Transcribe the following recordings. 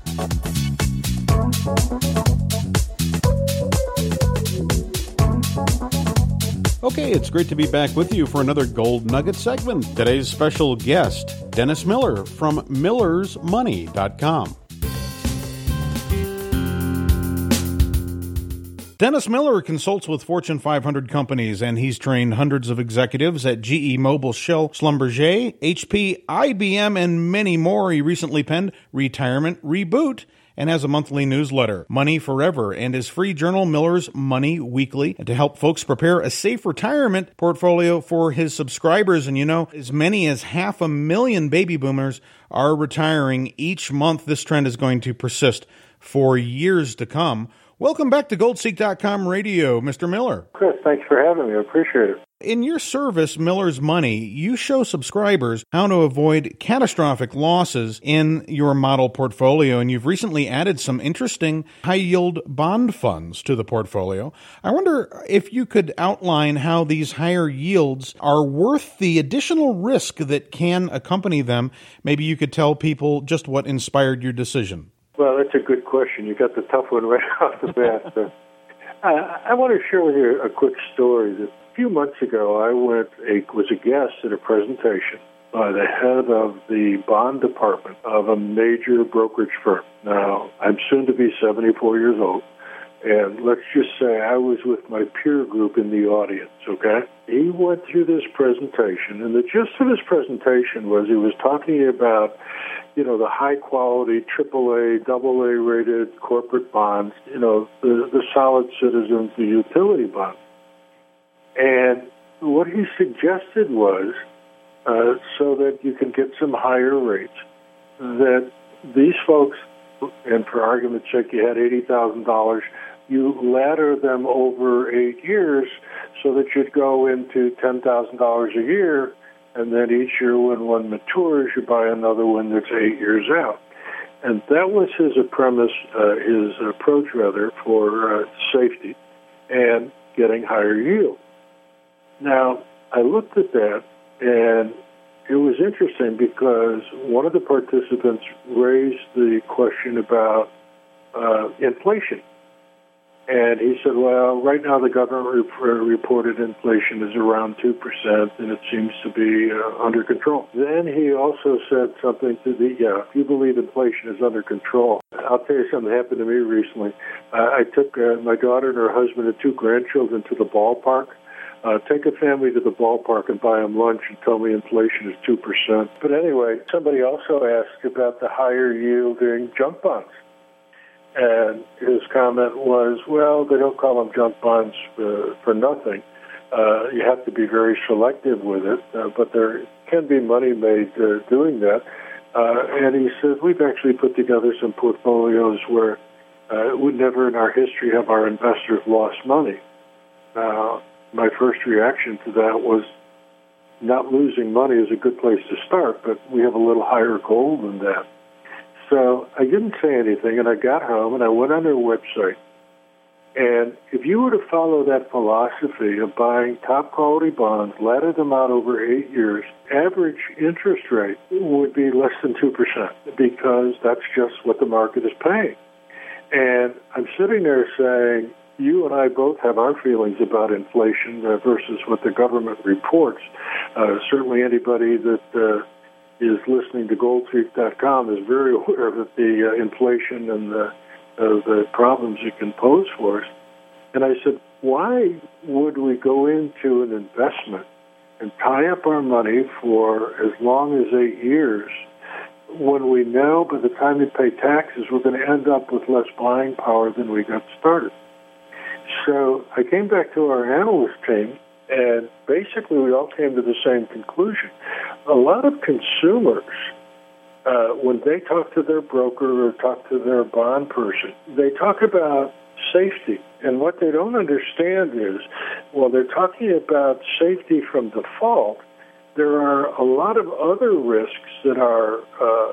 Okay, it's great to be back with you for another Gold Nugget segment. Today's special guest, Dennis Miller from millersmoney.com. Dennis Miller consults with Fortune 500 companies, and he's trained hundreds of executives at GE Mobile, Shell, Schlumberger, HP, IBM, and many more. He recently penned Retirement Reboot and has a monthly newsletter, Money Forever, and his free journal, Miller's Money Weekly, to help folks prepare a safe retirement portfolio for his subscribers. And you know, as many as 500,000 baby boomers are retiring each month. This trend is going to persist for years to come. Welcome back to GoldSeek.com Radio, Mr. Miller. Chris, thanks for having me. I appreciate it. In your service, Miller's Money, you show subscribers how to avoid catastrophic losses in your model portfolio, and you've recently added some interesting high-yield bond funds to the portfolio. I wonder if you could outline how these higher yields are worth the additional risk that can accompany them. Maybe you could tell people just what inspired your decision. Well, that's a good question. You got the tough one right off the bat. I want to share with you a quick story. A few months ago, I was a guest at a presentation by the head of the bond department of a major brokerage firm. Now, I'm soon to be 74 years old, and let's just say I was with my peer group in the audience, okay? He went through this presentation, and the gist of his presentation was he was talking about the high-quality AAA, AA-rated corporate bonds, the solid citizens, the utility bonds. And what he suggested was, so that you can get some higher rates, that these folks, and for argument's sake, you had $80,000, you ladder them over 8 years so that you'd go into $10,000 a year, and then each year when one matures, you buy another one that's 8 years out. And that was his approach for safety and getting higher yield. Now, I looked at that, and it was interesting because one of the participants raised the question about inflation. And he said, well, right now the government reported inflation is around 2%, and it seems to be under control. Then he also said something to if you believe inflation is under control, I'll tell you something that happened to me recently. I took my daughter and her husband and 2 grandchildren to the ballpark. Take a family to the ballpark and buy them lunch and tell me inflation is 2%. But anyway, somebody also asked about the higher yielding junk bonds. And his comment was, well, they don't call them junk bonds for nothing. You have to be very selective with it, but there can be money made doing that. And he says, we've actually put together some portfolios where we never in our history have our investors lost money. My first reaction to that was not losing money is a good place to start, but we have a little higher goal than that. So I didn't say anything, and I got home, and I went on their website. And if you were to follow that philosophy of buying top-quality bonds, ladder them out over 8 years, average interest rate would be less than 2% because that's just what the market is paying. And I'm sitting there saying, you and I both have our feelings about inflation versus what the government reports. Certainly anybody that is listening to GoldSeek.com is very aware of the inflation and the problems it can pose for us. And I said, why would we go into an investment and tie up our money for as long as 8 years when we know by the time we pay taxes we're going to end up with less buying power than we got started? So I came back to our analyst team, and basically we all came to the same conclusion. A lot of consumers, when they talk to their broker or talk to their bond person, they talk about safety. And what they don't understand is, while they're talking about safety from default, there are a lot of other risks that are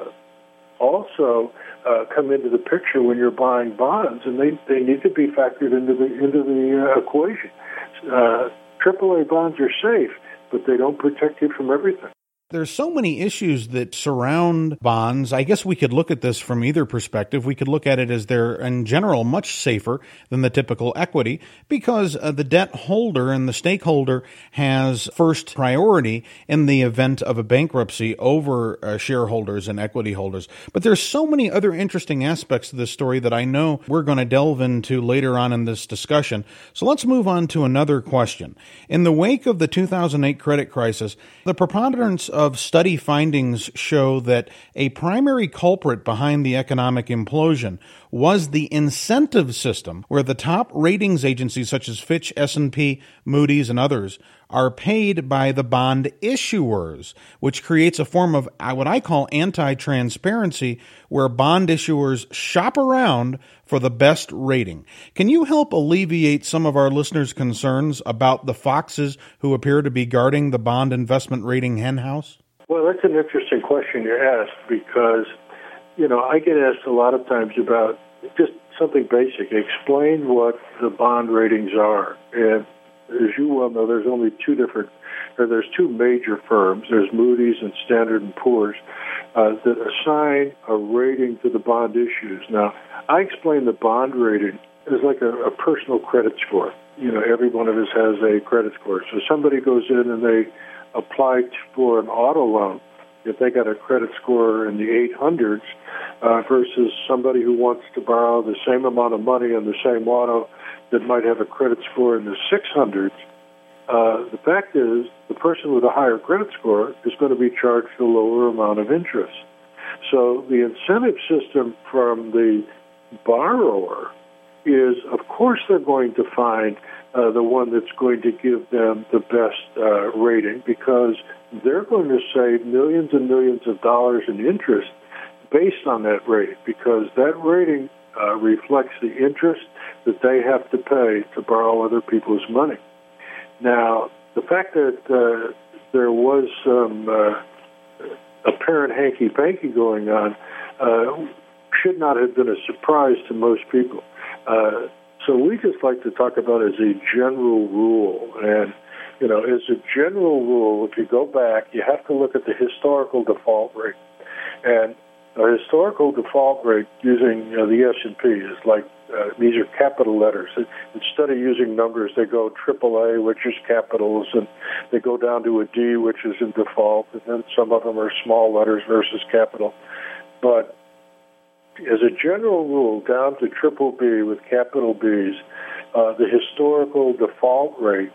also come into the picture when you're buying bonds, and they need to be factored into the equation. AAA bonds are safe, but they don't protect you from everything. There's so many issues that surround bonds. I guess we could look at this from either perspective. We could look at it as they're, in general, much safer than the typical equity because the debt holder and the stakeholder has first priority in the event of a bankruptcy over shareholders and equity holders. But there's so many other interesting aspects to this story that I know we're going to delve into later on in this discussion. So let's move on to another question. In the wake of the 2008 credit crisis, the preponderance of study findings show that a primary culprit behind the economic implosion was the incentive system, where the top ratings agencies such as Fitch, S&P, Moody's, and others are paid by the bond issuers, which creates a form of what I call anti-transparency, where bond issuers shop around for the best rating. Can you help alleviate some of our listeners' concerns about the foxes who appear to be guarding the bond investment rating henhouse? Well, that's an interesting question you asked because, I get asked a lot of times about just something basic. Explain what the bond ratings are. And as you well know, there's two major firms. There's Moody's and Standard & Poor's that assign a rating to the bond issues. Now, I explain the bond rating as like a personal credit score. Every one of us has a credit score. So somebody goes in and they apply for an auto loan. If they got a credit score in the 800s versus somebody who wants to borrow the same amount of money on the same auto that might have a credit score in the 600s, the fact is the person with a higher credit score is going to be charged a lower amount of interest. So the incentive system from the borrower is, of course, they're going to find the one that's going to give them the best rating because they're going to save millions and millions of dollars in interest based on that rating because that rating reflects the interest that they have to pay to borrow other people's money. Now, the fact that there was some apparent hanky-panky going on should not have been a surprise to most people. So we just like to talk about it as a general rule. And, as a general rule, if you go back, you have to look at the historical default rate. And a historical default rate using the S&P is like, these are capital letters. Instead of using numbers, they go AAA, which is capitals, and they go down to a D, which is in default, and then some of them are small letters versus capital. But as a general rule, down to triple B with capital Bs, the historical default rate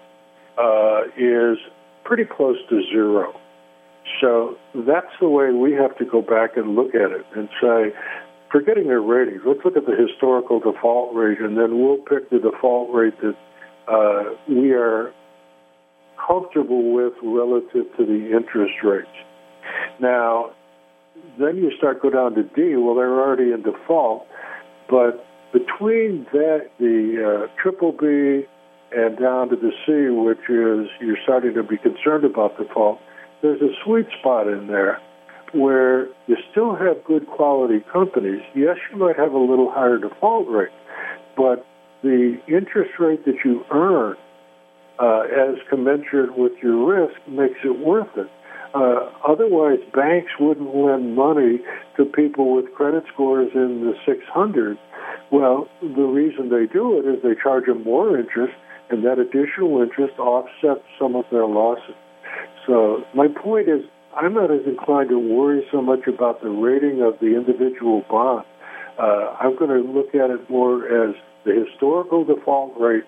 is pretty close to zero. So that's the way we have to go back and look at it and say, forgetting their ratings, let's look at the historical default rate, and then we'll pick the default rate that we are comfortable with relative to the interest rates. Now, then you go down to D. Well, they're already in default, but between that, the triple B and down to the C, which is you're starting to be concerned about default, there's a sweet spot in there where you still have good quality companies. Yes, you might have a little higher default rate, but the interest rate that you earn as commensurate with your risk makes it worth it. Otherwise, banks wouldn't lend money to people with credit scores in the 600s. Well, the reason they do it is they charge them more interest, and that additional interest offsets some of their losses. So my point is, I'm not as inclined to worry so much about the rating of the individual bond. I'm going to look at it more as the historical default rate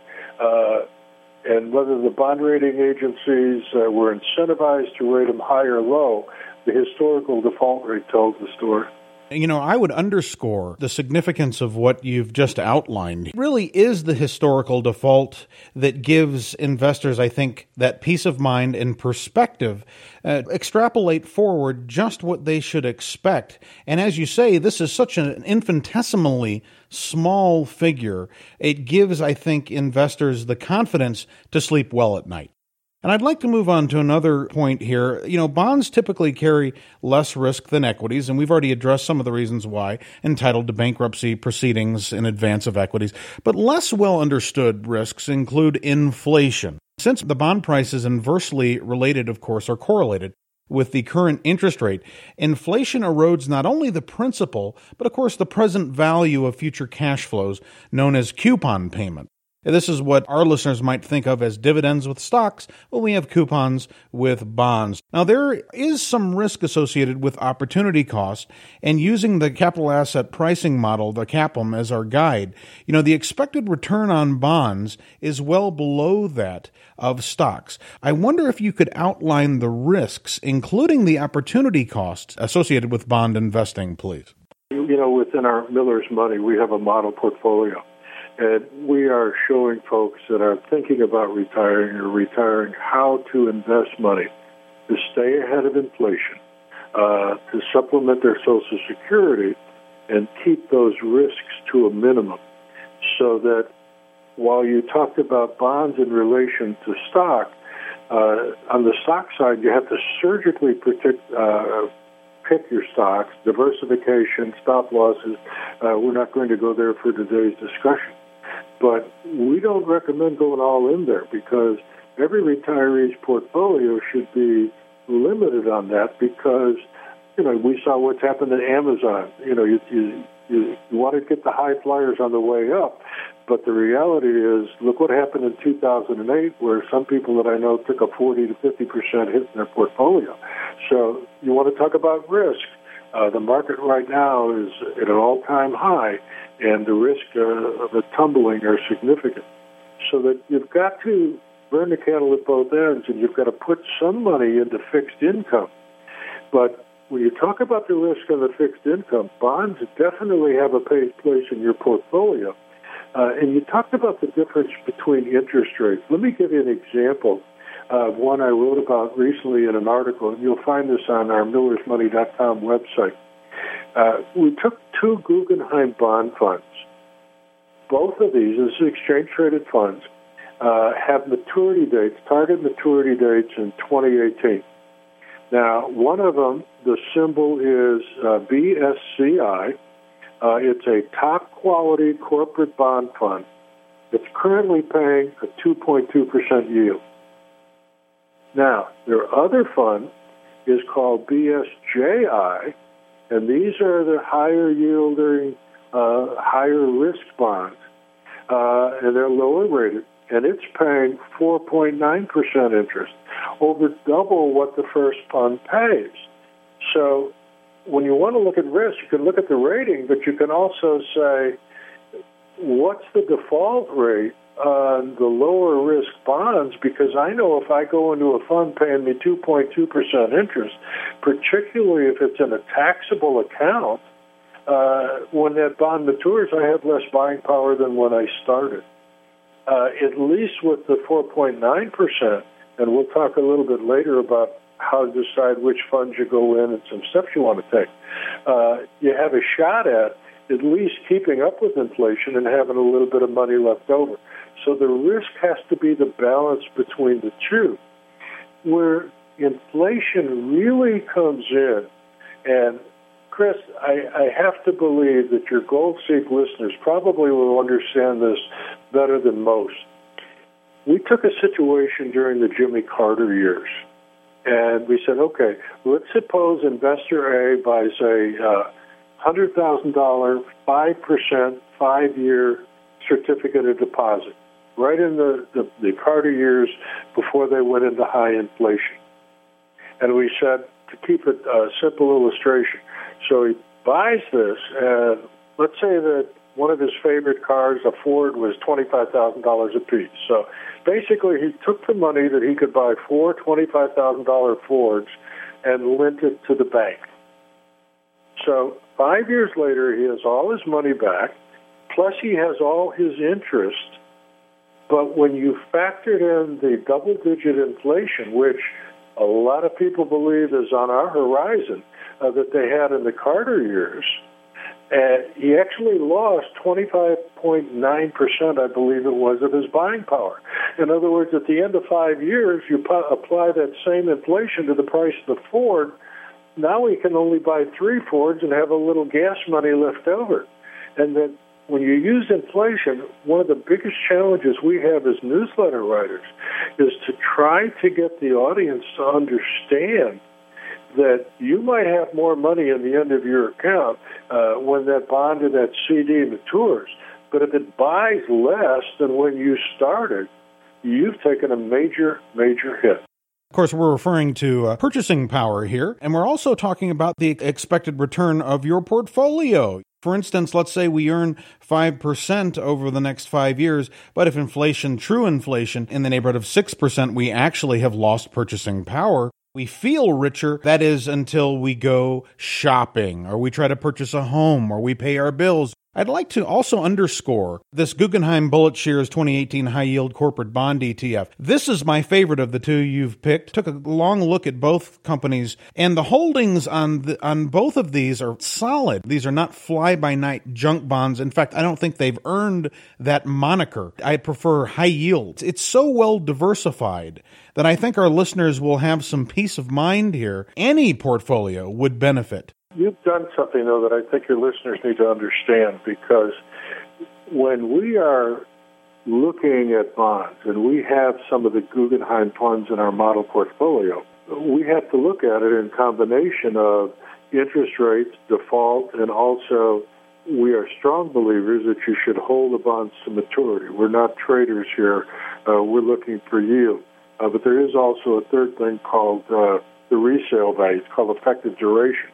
and whether the bond rating agencies were incentivized to rate them high or low. The historical default rate tells the story. I would underscore the significance of what you've just outlined. It really is the historical default that gives investors, I think, that peace of mind and perspective. Extrapolate forward just what they should expect. And as you say, this is such an infinitesimally small figure. It gives, I think, investors the confidence to sleep well at night. And I'd like to move on to another point here. Bonds typically carry less risk than equities, and we've already addressed some of the reasons why, entitled to bankruptcy proceedings in advance of equities. But less well understood risks include inflation. Since the bond price is inversely related, of course, or correlated, With the current interest rate, inflation erodes not only the principal, but of course the present value of future cash flows, known as coupon payment. This is what our listeners might think of as dividends with stocks. Well, we have coupons with bonds. Now, there is some risk associated with opportunity cost, and using the capital asset pricing model, the CAPM, as our guide, the expected return on bonds is well below that of stocks. I wonder if you could outline the risks, including the opportunity costs associated with bond investing, please. Within our Miller's Money, we have a model portfolio. And we are showing folks that are thinking about retiring how to invest money to stay ahead of inflation, to supplement their Social Security, and keep those risks to a minimum. So that while you talked about bonds in relation to stock, on the stock side, you have to surgically pick your stocks, diversification, stop losses. We're not going to go there for today's discussion. But we don't recommend going all in there because every retiree's portfolio should be limited on that because, we saw what's happened at Amazon. You want to get the high flyers on the way up, but the reality is, look what happened in 2008 where some people that I know took a 40 to 50% hit in their portfolio. So you want to talk about risk. The market right now is at an all-time high, and the risk of it tumbling are significant. So that you've got to burn the candle at both ends, and you've got to put some money into fixed income. But when you talk about the risk of the fixed income, bonds definitely have a place in your portfolio. And you talked about the difference between interest rates. Let me give you an example of one I wrote about recently in an article, and you'll find this on our millersmoney.com website. We took two Guggenheim bond funds. Both of these, this is exchange-traded funds, have maturity dates, target maturity dates in 2018. Now, one of them, the symbol is BSCI. It's a top-quality corporate bond fund. It's currently paying a 2.2% yield. Now, their other fund is called BSJI, and these are the higher-yielding, higher-risk bonds, and they're lower rated, and it's paying 4.9% interest, over double what the first fund pays. So when you want to look at risk, you can look at the rating, but you can also say, what's the default rate on the lower risk bonds? Because I know if I go into a fund paying me 2.2% interest, particularly if it's in a taxable account, when that bond matures, I have less buying power than when I started. At least with the 4.9%, and we'll talk a little bit later about how to decide which funds you go in and some steps you want to take, you have a shot at least keeping up with inflation and having a little bit of money left over. So the risk has to be the balance between the two. Where inflation really comes in, and Chris, I have to believe that your Gold Seek listeners probably will understand this better than most. We took a situation during the Jimmy Carter years, and we said, okay, let's suppose investor A buys a $100,000, 5%, 5-year certificate of deposit, right in the Carter years before they went into high inflation. And we said, to keep it a simple illustration, so he buys this, and let's say that one of his favorite cars, a Ford, was $25,000 a piece. So basically he took the money that he could buy 4 $25,000 Fords and lent it to the bank. So 5 years later, he has all his money back, plus he has all his interest. But when you factored in the double-digit inflation, which a lot of people believe is on our horizon, that they had in the Carter years, he actually lost 25.9%, I believe it was, of his buying power. In other words, at the end of 5 years, you apply that same inflation to the price of the Ford. Now he can only buy 3 Fords and have a little gas money left over. And then when you use inflation, one of the biggest challenges we have as newsletter writers is to try to get the audience to understand that you might have more money in the end of your account when that bond or that CD matures. But if it buys less than when you started, you've taken a major, major hit. Of course, we're referring to purchasing power here, and we're also talking about the expected return of your portfolio. For instance, let's say we earn 5% over the next 5 years, but if true inflation, in the neighborhood of 6%, we actually have lost purchasing power. We feel richer, that is, until we go shopping, or we try to purchase a home, or we pay our bills. I'd like to also underscore this Guggenheim BulletShares 2018 High Yield Corporate Bond ETF. This is my favorite of the two you've picked. Took a long look at both companies, and the holdings on both of these are solid. These are not fly-by-night junk bonds. In fact, I don't think they've earned that moniker. I prefer high yield. It's so well diversified that I think our listeners will have some peace of mind here. Any portfolio would benefit. You've done something, though, that I think your listeners need to understand, because when we are looking at bonds and we have some of the Guggenheim funds in our model portfolio, we have to look at it in combination of interest rates, default, and also we are strong believers that you should hold the bonds to maturity. We're not traders here. We're looking for yield. But there is also a third thing called the resale value. It's called effective duration.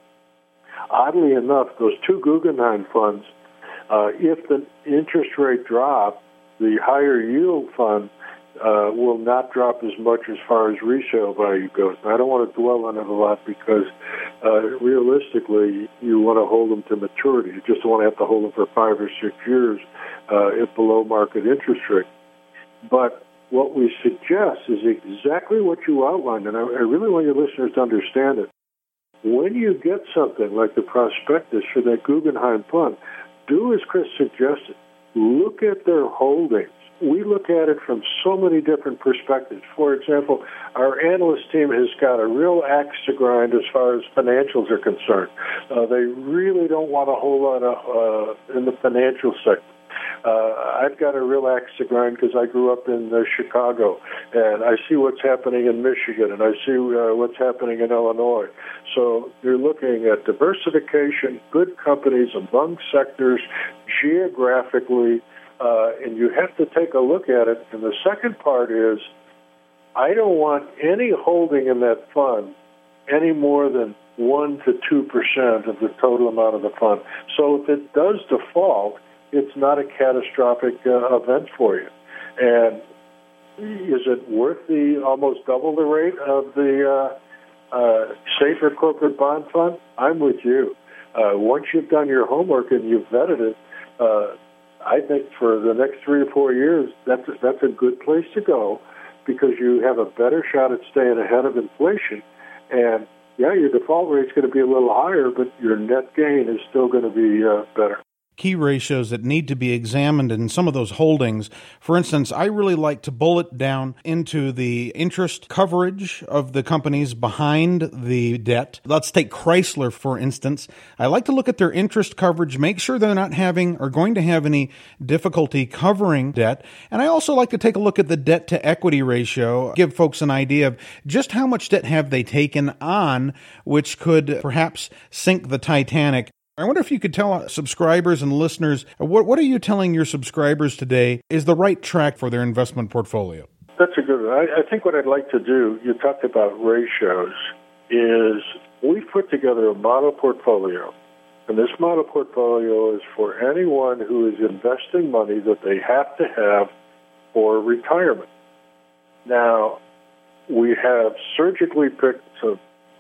Oddly enough, those two Guggenheim funds, if the interest rate drops, the higher yield fund will not drop as much as far as resale value goes. Now, I don't want to dwell on it a lot because realistically, you want to hold them to maturity. You just don't want to have to hold them for 5 or 6 years at below market interest rate. But what we suggest is exactly what you outlined, and I really want your listeners to understand it. When you get something like the prospectus for that Guggenheim fund, do as Chris suggested. Look at their holdings. We look at it from so many different perspectives. For example, our analyst team has got a real axe to grind as far as financials are concerned. They really don't want a whole lot of in the financial sector. I've got a real axe to grind because I grew up in Chicago, and I see what's happening in Michigan, and I see what's happening in Illinois. So you're looking at diversification, good companies among sectors, geographically, and you have to take a look at it. And the second part is, I don't want any holding in that fund any more than 1 to 2% of the total amount of the fund. So if it does default, it's not a catastrophic event for you. And is it worth the almost double the rate of the safer corporate bond fund? I'm with you. Once you've done your homework and you've vetted it, I think for the next 3 or 4 years, that's a good place to go because you have a better shot at staying ahead of inflation. And, yeah, your default rate's going to be a little higher, but your net gain is still going to be better. Key ratios that need to be examined in some of those holdings. For instance, I really like to bullet down into the interest coverage of the companies behind the debt. Let's take Chrysler, for instance. I like to look at their interest coverage, make sure they're not having or going to have any difficulty covering debt. And I also like to take a look at the debt to equity ratio, give folks an idea of just how much debt have they taken on, which could perhaps sink the Titanic. I wonder if you could tell subscribers and listeners, what are you telling your subscribers today is the right track for their investment portfolio? That's a good one. I think what I'd like to do, you talked about ratios, is we've put together a model portfolio. And this model portfolio is for anyone who is investing money that they have to have for retirement. Now, we have surgically picked some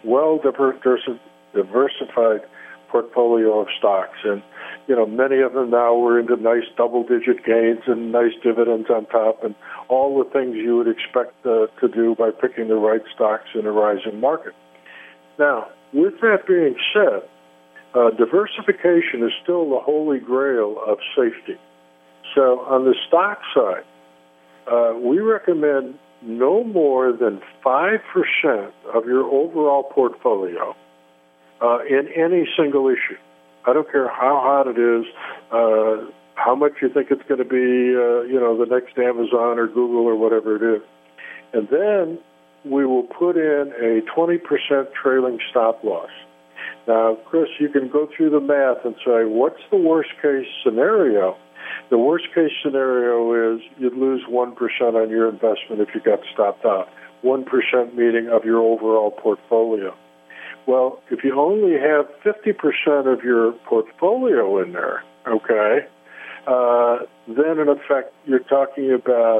well-diversified portfolio of stocks, and many of them now we're into nice double-digit gains and nice dividends on top, and all the things you would expect to do by picking the right stocks in a rising market. Now, with that being said, diversification is still the holy grail of safety. So on the stock side, we recommend no more than 5% of your overall portfolio in any single issue. I don't care how hot it is, how much you think it's going to be, the next Amazon or Google or whatever it is. And then we will put in a 20% trailing stop loss. Now, Chris, you can go through the math and say, what's the worst case scenario? The worst case scenario is you'd lose 1% on your investment if you got stopped out. 1% meaning of your overall portfolio. Well, if you only have 50% of your portfolio in there, okay, then in effect you're talking about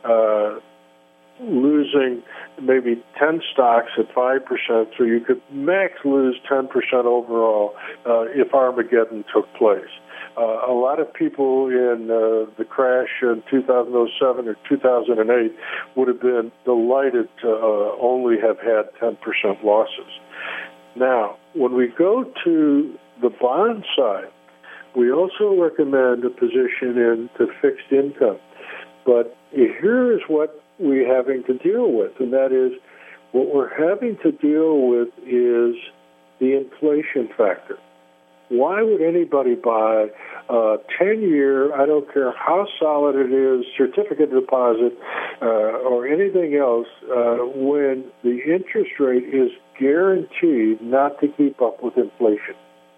losing maybe 10 stocks at 5%, so you could max lose 10% overall if Armageddon took place. A lot of people in the crash in 2007 or 2008 would have been delighted to only have had 10% losses. Now, when we go to the bond side, we also recommend a position into fixed income. But here is what we're having to deal with, and that is what we're having to deal with is the inflation factor. Why would anybody buy a 10-year, I don't care how solid it is, certificate deposit or anything else, when the interest rate is guaranteed not to keep up with inflation?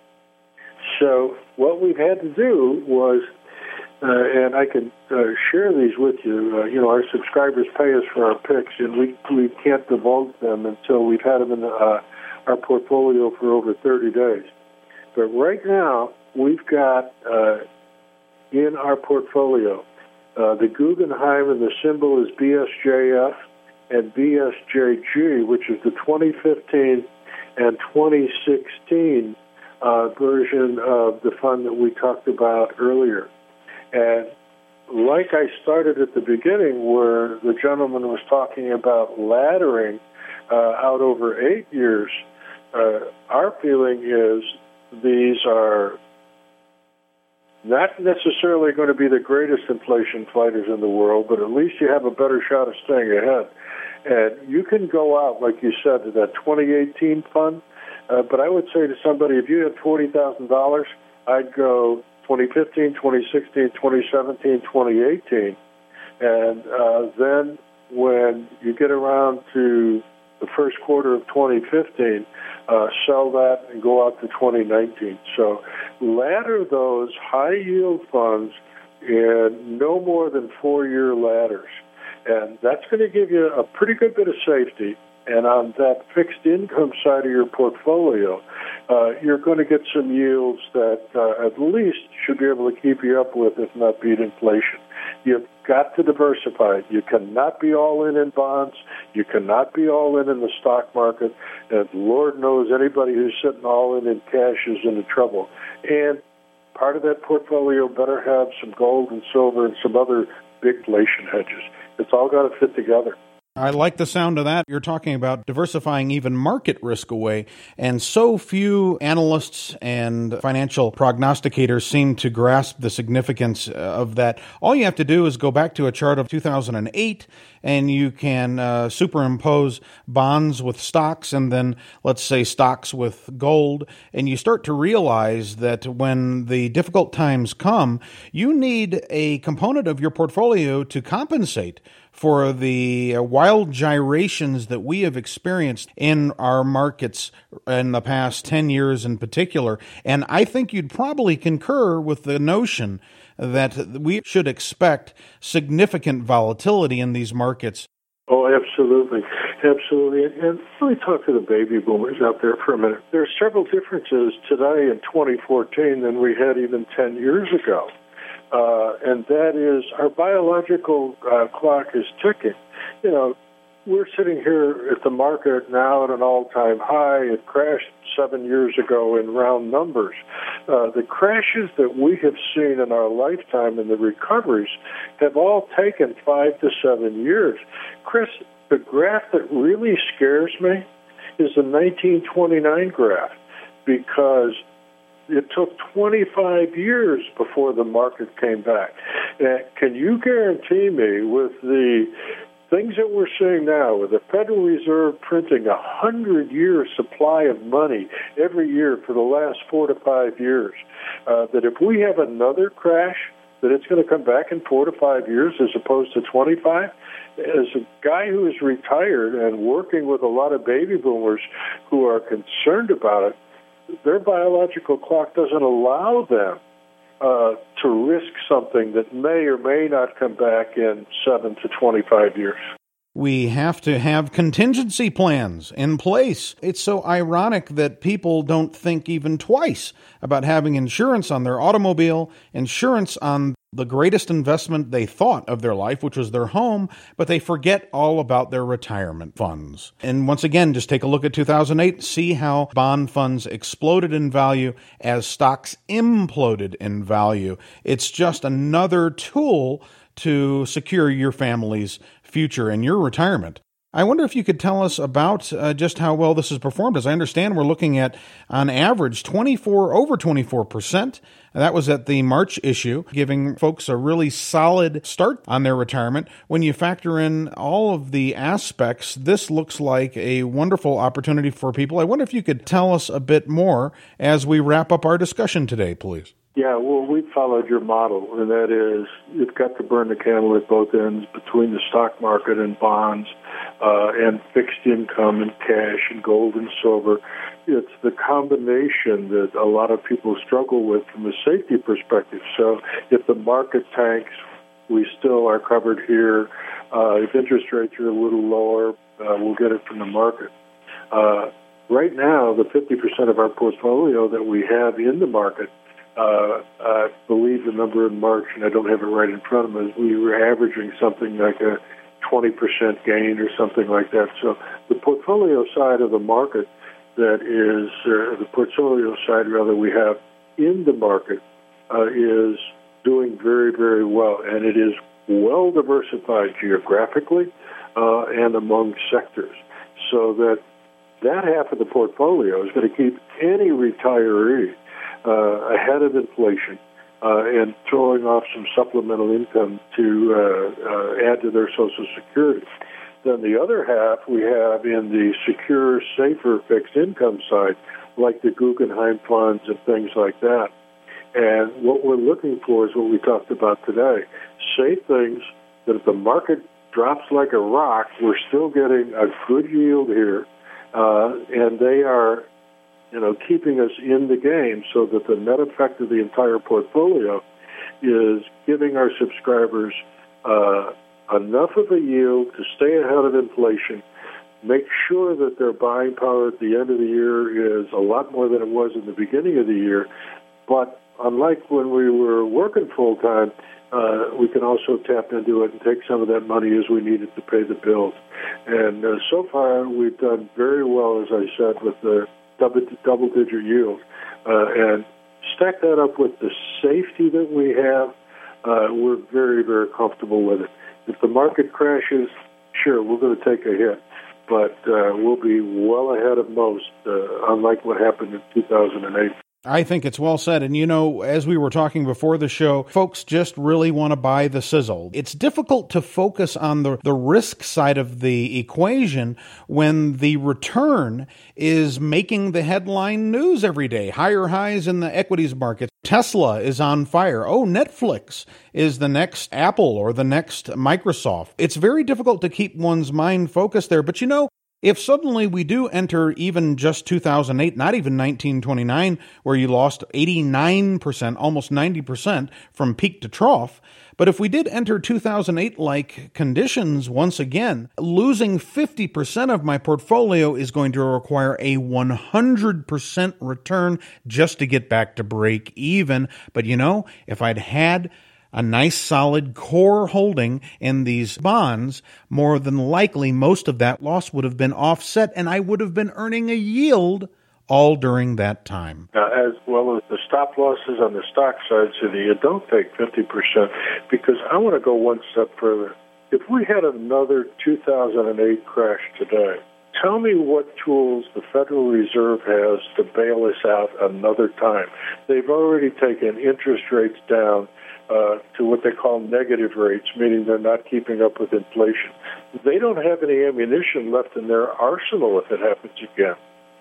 So what we've had to do was, and I can share these with you, our subscribers pay us for our picks, and we can't divulge them until we've had them in our portfolio for over 30 days. But right now, we've got in our portfolio the Guggenheim, and the symbol is BSJF, and BSJG, which is the 2015 and 2016 version of the fund that we talked about earlier. And like I started at the beginning, where the gentleman was talking about laddering out over 8 years, our feeling is these are not necessarily going to be the greatest inflation fighters in the world, but at least you have a better shot of staying ahead. And you can go out, like you said, to that 2018 fund, but I would say to somebody, if you had $40,000, I'd go 2015, 2016, 2017, 2018. And then when you get around to the first quarter of 2015, sell that and go out to 2019. So ladder those high-yield funds in no more than 4-year ladders. And that's going to give you a pretty good bit of safety. And on that fixed income side of your portfolio, you're going to get some yields that at least should be able to keep you up with, if not beat inflation. You've got to diversify. You cannot be all in bonds. You cannot be all in the stock market. And Lord knows anybody who's sitting all in cash is into trouble. And part of that portfolio better have some gold and silver and some other big inflation hedges. It's all got to fit together. I like the sound of that. You're talking about diversifying even market risk away, and so few analysts and financial prognosticators seem to grasp the significance of that. All you have to do is go back to a chart of 2008, and you can superimpose bonds with stocks, and then let's say stocks with gold, and you start to realize that when the difficult times come, you need a component of your portfolio to compensate for the wild gyrations that we have experienced in our markets in the past 10 years in particular. And I think you'd probably concur with the notion that we should expect significant volatility in these markets. Oh, absolutely. Absolutely. And let me talk to the baby boomers out there for a minute. There are several differences today in 2014 than we had even 10 years ago. And that is our biological clock is ticking. You know, we're sitting here at the market now at an all-time high. It crashed 7 years ago in round numbers. The crashes that we have seen in our lifetime and the recoveries have all taken 5 to 7 years. Chris, the graph that really scares me is the 1929 graph, because it took 25 years before the market came back. Can you guarantee me, with the things that we're seeing now, with the Federal Reserve printing 100-year supply of money every year for the last 4 to 5 years, that if we have another crash, that it's going to come back in 4 to 5 years as opposed to 25? As a guy who is retired and working with a lot of baby boomers who are concerned about it, their biological clock doesn't allow them to risk something that may or may not come back in 7 to 25 years. We have to have contingency plans in place. It's so ironic that people don't think even twice about having insurance on their automobile, insurance on the greatest investment they thought of their life, which was their home, but they forget all about their retirement funds. And once again, just take a look at 2008, see how bond funds exploded in value as stocks imploded in value. It's just another tool to secure your family's future and your retirement. I wonder if you could tell us about just how well this has performed. As I understand, we're looking at, on average, over 24%. That was at the March issue, giving folks a really solid start on their retirement. When you factor in all of the aspects, this looks like a wonderful opportunity for people. I wonder if you could tell us a bit more as we wrap up our discussion today, please. Yeah, well, we followed your model, and that is you've got to burn the candle at both ends between the stock market and bonds and fixed income and cash and gold and silver. It's the combination that a lot of people struggle with from a safety perspective. So if the market tanks, we still are covered here. If interest rates are a little lower, we'll get it from the market. Right now, the 50% of our portfolio that we have in the market, I believe the number in March, and I don't have it right in front of me, we were averaging something like a 20% gain or something like that. So the portfolio side of the market that is, the portfolio side rather we have in the market is doing very, very well. And it is well diversified geographically and among sectors. So that half of the portfolio is going to keep any retiree ahead of inflation and throwing off some supplemental income to add to their Social Security. Then the other half we have in the secure, safer fixed income side, like the Guggenheim funds and things like that. And what we're looking for is what we talked about today. Safe things that if the market drops like a rock, we're still getting a good yield here, and they are keeping us in the game so that the net effect of the entire portfolio is giving our subscribers enough of a yield to stay ahead of inflation, make sure that their buying power at the end of the year is a lot more than it was in the beginning of the year. But unlike when we were working full-time, we can also tap into it and take some of that money as we need it to pay the bills. And so far, we've done very well, as I said, with the double-digit yield. And stack that up with the safety that we have, we're very, very comfortable with it. If the market crashes, sure, we're going to take a hit, but we'll be well ahead of most, unlike what happened in 2008. I think it's well said. And, as we were talking before the show, folks just really want to buy the sizzle. It's difficult to focus on the risk side of the equation when the return is making the headline news every day. Higher highs in the equities market. Tesla is on fire. Oh, Netflix is the next Apple or the next Microsoft. It's very difficult to keep one's mind focused there. But if suddenly we do enter even just 2008, not even 1929, where you lost 89%, almost 90% from peak to trough, but if we did enter 2008-like conditions once again, losing 50% of my portfolio is going to require a 100% return just to get back to break even. But if I'd had a nice solid core holding in these bonds, more than likely most of that loss would have been offset and I would have been earning a yield all during that time. As well as the stop losses on the stock side, so that you don't take 50%, because I want to go one step further. If we had another 2008 crash today, tell me what tools the Federal Reserve has to bail us out another time. They've already taken interest rates down to what they call negative rates, meaning they're not keeping up with inflation. They don't have any ammunition left in their arsenal if it happens again.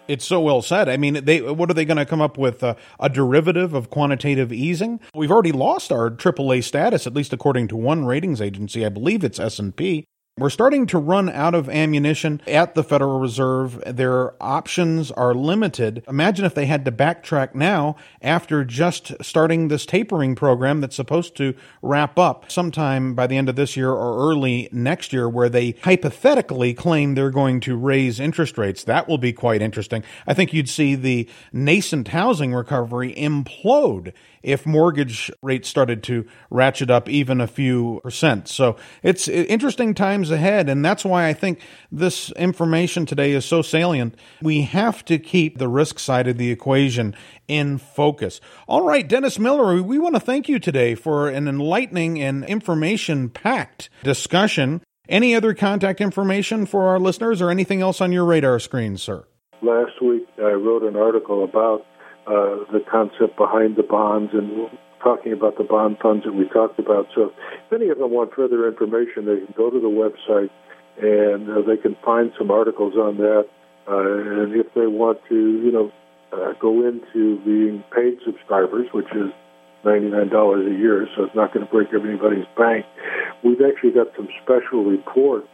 It's so well said. I mean, what are they going to come up with? A derivative of quantitative easing? We've already lost our AAA status, at least according to one ratings agency. I believe it's S&P. We're starting to run out of ammunition at the Federal Reserve. Their options are limited. Imagine if they had to backtrack now after just starting this tapering program that's supposed to wrap up sometime by the end of this year or early next year, where they hypothetically claim they're going to raise interest rates. That will be quite interesting. I think you'd see the nascent housing recovery implode if mortgage rates started to ratchet up even a few percent. So it's interesting times ahead, and that's why I think this information today is so salient. We have to keep the risk side of the equation in focus. All right, Dennis Miller, we want to thank you today for an enlightening and information-packed discussion. Any other contact information for our listeners or anything else on your radar screen, sir? Last week, I wrote an article about the concept behind the bonds and talking about the bond funds that we talked about. So if any of them want further information, they can go to the website and they can find some articles on that. And if they want to, go into being paid subscribers, which is $99 a year, so it's not going to break anybody's bank, we've actually got some special reports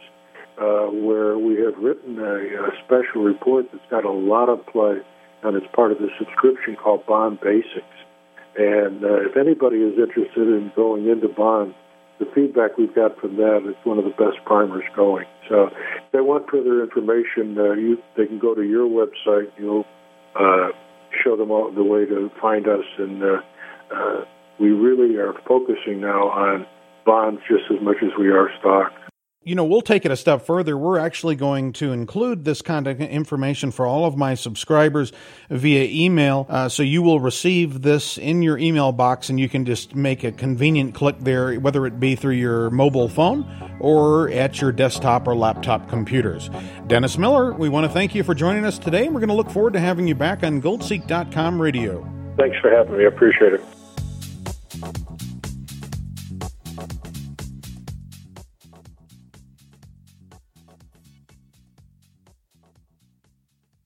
where we have written a special report that's got a lot of play, and it's part of the subscription called Bond Basics. And if anybody is interested in going into bonds, the feedback we've got from that is one of the best primers going. So if they want further information, they can go to your website. You'll show them all the way to find us. And we really are focusing now on bonds just as much as we are stocks. We'll take it a step further. We're actually going to include this contact information for all of my subscribers via email. So you will receive this in your email box, and you can just make a convenient click there, whether it be through your mobile phone or at your desktop or laptop computers. Dennis Miller, we want to thank you for joining us today. We're going to look forward to having you back on GoldSeek.com radio. Thanks for having me. I appreciate it.